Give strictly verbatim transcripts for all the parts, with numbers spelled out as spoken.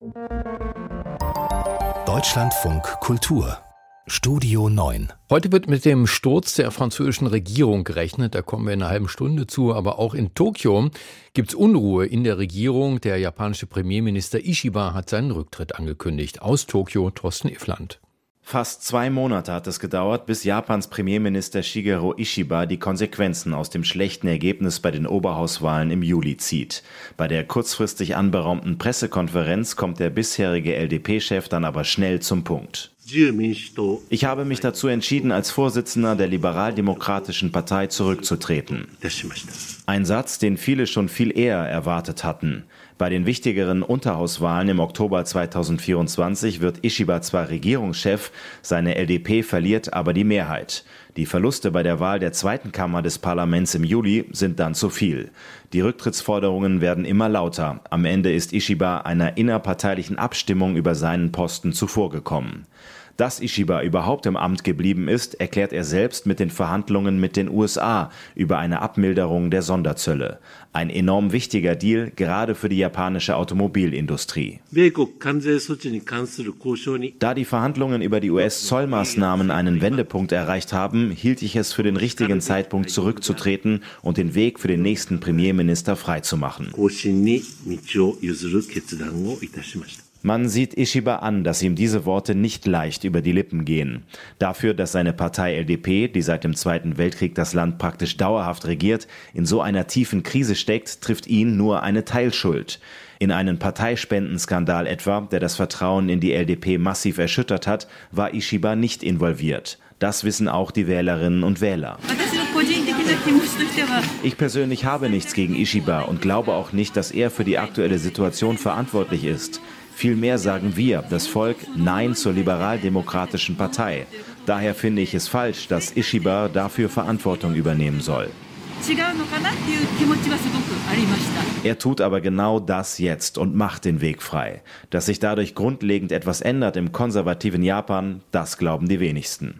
Deutschlandfunk Kultur Studio neun. Heute wird mit dem Sturz der französischen Regierung gerechnet. Da kommen wir in einer halben Stunde zu. Aber auch in Tokio gibt es Unruhe in der Regierung. Der japanische Premierminister Ishiba hat seinen Rücktritt angekündigt. Aus Tokio, Thorsten Iffland. Fast zwei Monate hat es gedauert, bis Japans Premierminister Shigeru Ishiba die Konsequenzen aus dem schlechten Ergebnis bei den Oberhauswahlen im Juli zieht. Bei der kurzfristig anberaumten Pressekonferenz kommt der bisherige L D P-Chef dann aber schnell zum Punkt. Ich habe mich dazu entschieden, als Vorsitzender der Liberaldemokratischen Partei zurückzutreten. Ein Satz, den viele schon viel eher erwartet hatten. Bei den wichtigeren Unterhauswahlen im Oktober zweitausendvierundzwanzig wird Ishiba zwar Regierungschef, seine L D P verliert aber die Mehrheit. Die Verluste bei der Wahl der zweiten Kammer des Parlaments im Juli sind dann zu viel. Die Rücktrittsforderungen werden immer lauter. Am Ende ist Ishiba einer innerparteilichen Abstimmung über seinen Posten zuvorgekommen. Dass Ishiba überhaupt im Amt geblieben ist, erklärt er selbst mit den Verhandlungen mit den U S A über eine Abmilderung der Sonderzölle. Ein enorm wichtiger Deal, gerade für die japanische Automobilindustrie. Da die Verhandlungen über die U S-Zollmaßnahmen einen Wendepunkt erreicht haben, hielt ich es für den richtigen Zeitpunkt zurückzutreten und den Weg für den nächsten Premierminister freizumachen. Man sieht Ishiba an, dass ihm diese Worte nicht leicht über die Lippen gehen. Dafür, dass seine Partei L D P, die seit dem Zweiten Weltkrieg das Land praktisch dauerhaft regiert, in so einer tiefen Krise steckt, trifft ihn nur eine Teilschuld. In einen Parteispendenskandal etwa, der das Vertrauen in die L D P massiv erschüttert hat, war Ishiba nicht involviert. Das wissen auch die Wählerinnen und Wähler. Ich persönlich habe nichts gegen Ishiba und glaube auch nicht, dass er für die aktuelle Situation verantwortlich ist. Vielmehr sagen wir, das Volk, Nein zur liberaldemokratischen Partei. Daher finde ich es falsch, dass Ishiba dafür Verantwortung übernehmen soll. Er tut aber genau das jetzt und macht den Weg frei. Dass sich dadurch grundlegend etwas ändert im konservativen Japan, das glauben die wenigsten.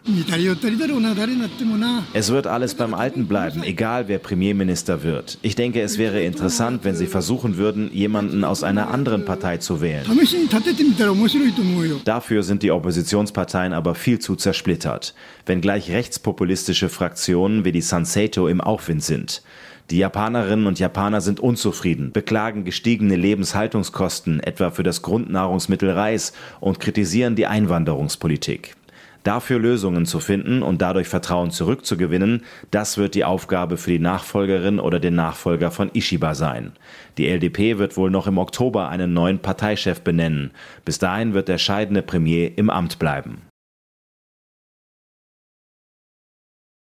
Es wird alles beim Alten bleiben, egal wer Premierminister wird. Ich denke, es wäre interessant, wenn sie versuchen würden, jemanden aus einer anderen Partei zu wählen. Dafür sind die Oppositionsparteien aber viel zu zersplittert, wenngleich rechtspopulistische Fraktionen wie die Sanseito im Aufwind sind. Die Japanerinnen und Japaner sind unzufrieden, beklagen gestiegene Lebenshaltungskosten, etwa für das Grundnahrungsmittel Reis, und kritisieren die Einwanderungspolitik. Dafür Lösungen zu finden und dadurch Vertrauen zurückzugewinnen, das wird die Aufgabe für die Nachfolgerin oder den Nachfolger von Ishiba sein. Die L D P wird wohl noch im Oktober einen neuen Parteichef benennen. Bis dahin wird der scheidende Premier im Amt bleiben.